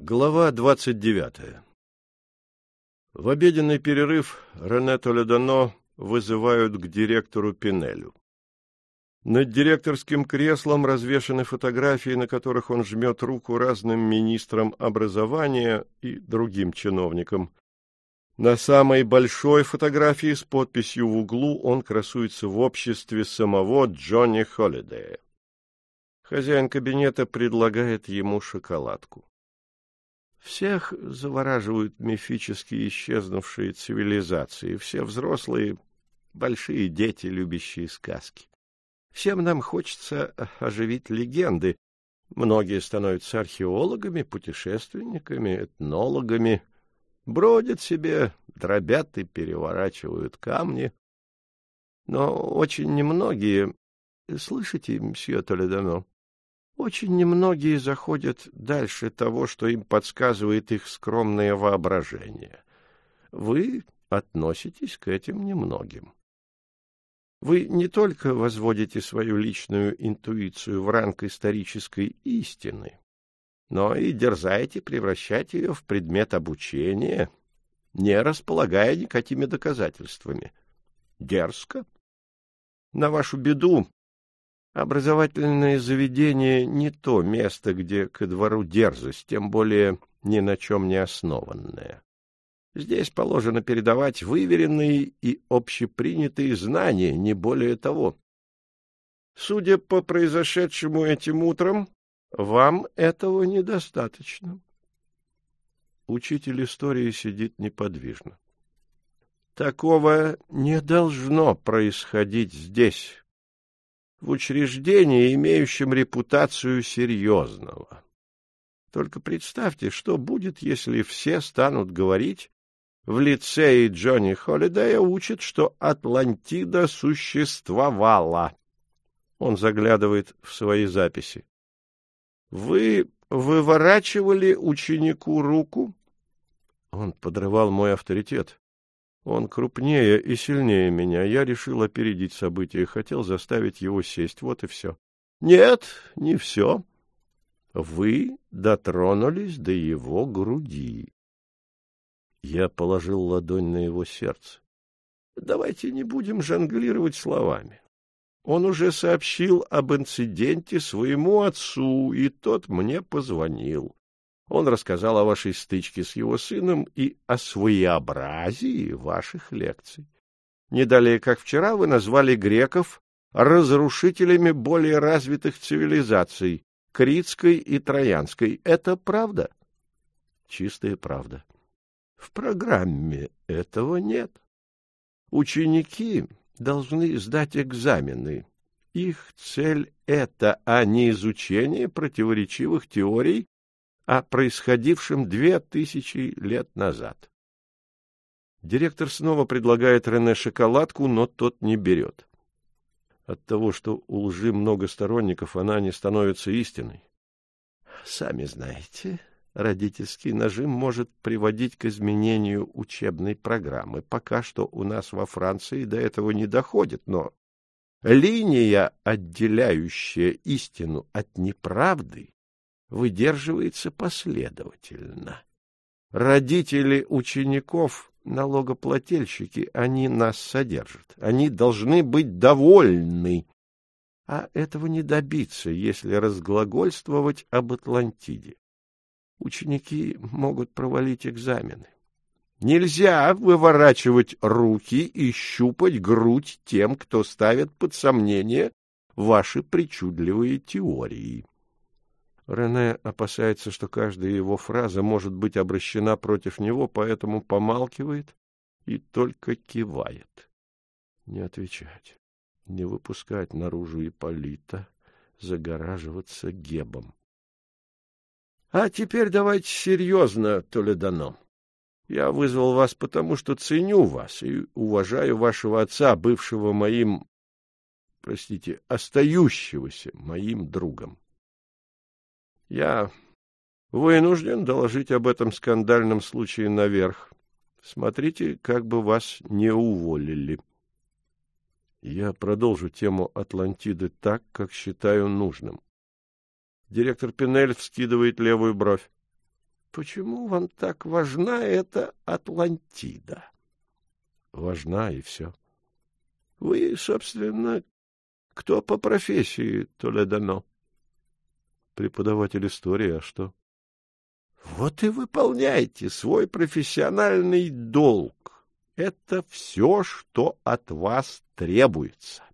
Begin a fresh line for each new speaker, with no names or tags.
Глава 29. В обеденный перерыв Рене Толедано вызывают к директору Пинелю. Над директорским креслом развешаны фотографии, на которых он жмет руку разным министрам образования и другим чиновникам. На самой большой фотографии с подписью в углу он красуется в обществе самого Джонни Холидея. Хозяин кабинета предлагает ему шоколадку. Всех завораживают мифически исчезнувшие цивилизации, все взрослые, большие дети, любящие сказки. Всем нам хочется оживить легенды. Многие становятся археологами, путешественниками, этнологами, бродят себе, дробят и переворачивают камни. Но очень немногие, слышите, мсье Толедано, очень немногие заходят дальше того, что им подсказывает их скромное воображение. Вы относитесь к этим немногим. Вы не только возводите свою личную интуицию в ранг исторической истины, но и дерзаете превращать ее в предмет обучения, не располагая никакими доказательствами. Дерзко. На вашу беду, образовательное заведение не то место, где ко двору дерзость, тем более ни на чем не основанное. Здесь положено передавать выверенные и общепринятые знания, не более того. Судя по произошедшему этим утром, вам этого недостаточно. Учитель истории сидит неподвижно. Такого не должно происходить здесь, в учреждении, имеющем репутацию серьезного. Только представьте, что будет, если все станут говорить: в лицее Джонни Холидея учат, что Атлантида существовала. Он заглядывает в свои записи. Вы выворачивали ученику руку? Он подрывал мой авторитет. Он крупнее и сильнее меня. Я решил опередить события и хотел заставить его сесть. Вот и все. Нет, не все. Вы дотронулись до его груди. Я положил ладонь на его сердце. Давайте не будем жонглировать словами. Он уже сообщил об инциденте своему отцу, и тот мне позвонил. Он рассказал о вашей стычке с его сыном и о своеобразии ваших лекций. Не далее, как вчера, вы назвали греков разрушителями более развитых цивилизаций, критской и троянской. Это правда? Чистая правда. В программе этого нет. Ученики должны сдать экзамены. Их цель — это, а не изучение противоречивых теорий о происходившем 2000 лет назад. Директор снова предлагает Рене шоколадку, но тот не берет. От того, что у лжи много сторонников, она не становится истиной. Сами знаете, родительский нажим может приводить к изменению учебной программы. Пока что у нас во Франции до этого не доходит, но линия, отделяющая истину от неправды, выдерживается последовательно. Родители учеников — налогоплательщики, они нас содержат. Они должны быть довольны. А этого не добиться, если разглагольствовать об Атлантиде. Ученики могут провалить экзамены. Нельзя выворачивать руки и щупать грудь тем, кто ставит под сомнение ваши причудливые теории. Рене опасается, что каждая его фраза может быть обращена против него, поэтому помалкивает и только кивает. Не отвечать, не выпускать наружу Ипполита, загораживаться Гебом. А теперь давайте серьезно, Толедано. Я вызвал вас потому, что ценю вас и уважаю вашего отца, бывшего моим, простите, остающегося моим другом. Я вынужден доложить об этом скандальном случае наверх. Смотрите, как бы вас не уволили. Я продолжу тему Атлантиды так, как считаю нужным. Директор Пинель вскидывает левую бровь. Почему вам так важна эта Атлантида? Важна, и все. Вы, собственно, кто по профессии, Толедано? Преподаватель истории, а что? Вот и выполняйте свой профессиональный долг. Это все, что от вас требуется.